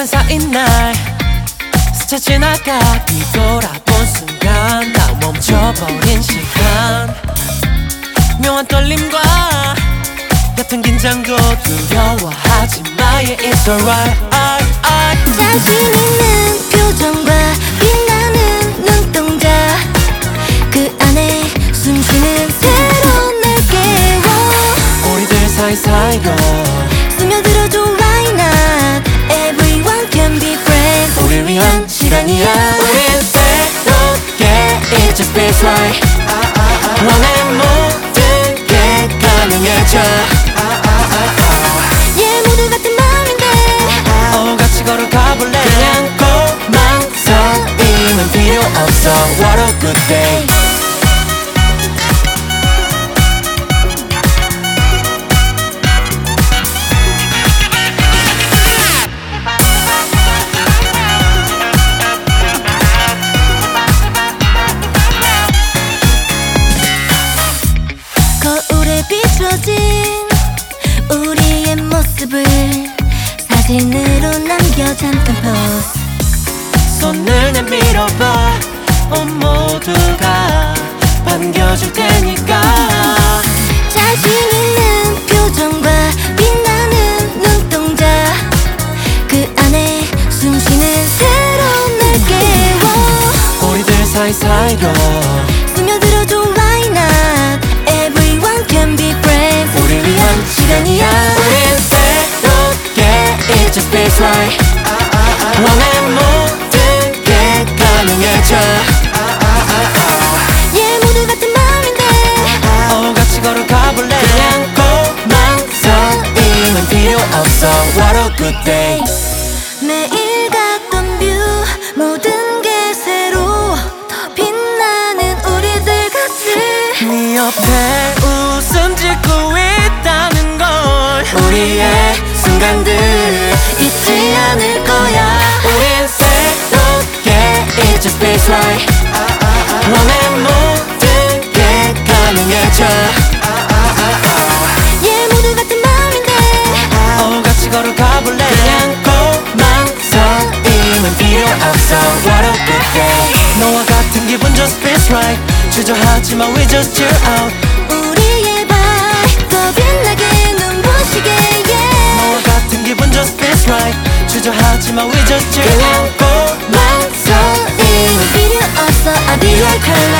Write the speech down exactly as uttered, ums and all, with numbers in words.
쌓인 날 스쳐 지나가 뒤돌아본 순간 나 멈춰버린 시간 묘한 떨림과 같은 긴장도 두려워하지 마 yeah, it's alright I, I. 자신 있는 표정과 빛나는 눈동자 그 안에 숨쉬는 새로운 날 깨워 우리들 사이사이로 스며들어줘 why not everyone can be friends 우릴 위한 시간이야 우린 새롭게 it just feels right 원해 모든 게 가능해져 yeah 모두 같은 마음인데 어 같이 걸어가볼래 그냥 꼭만 서 있으면 필요 없어 What a good day 거울에 비춰진 우리의 모습을 사진으로 남겨 잠깐 포즈 손을 내밀어봐 온 모두가 반겨줄 테니까 자신 있는 표정과 빛나는 눈동자 그 안에 숨쉬는 새로운 날 깨워 우리들 사이사이로 스며들어줘 why not everyone can be friends 우릴 위한 시간이야 우린 새롭게 it just feels right 원해 모든 게 가능해져 yeah 모두 같은 마음인데 어 같이 걸어가볼래 그냥 꼭만 서 있으면 필요 없어 What a good day 매일 갔던 뷰 모든 게 새로 더 빛나는 우리들 같이 네 옆에 웃음 짓고 있다는 걸 우리의 순간들 잊지 않을 거야 우린 새롭게 it just feels right 원해 모든 게 가능해져 yeah 모두 같은 마음인데 어 같이 걸어가볼래 그냥 꼭만 서 있으면 필요 없어 What a good day 너와 같은 기분 just feels right 주저하지마 we just chill out 우리의 vibe 더 빛나게 눈부시게 yeah 너와 같은 기분 just feels right 주저하지마 we just chill out 그냥 꼭만 서 있으면 필요 없어 I'll be your color